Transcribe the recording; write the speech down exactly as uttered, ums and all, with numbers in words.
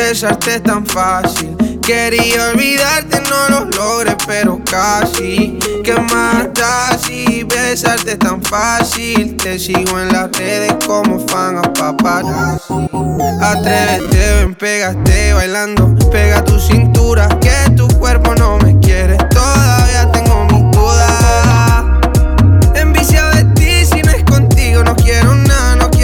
besarte es tan fácil. Quería olvidarte, no lo logré, pero casi. ¿Qué más da si besarte es tan fácil? Te sigo en las redes como fan a paparazzi. Atrévete, ven, pégate bailando. Pega tu cintura,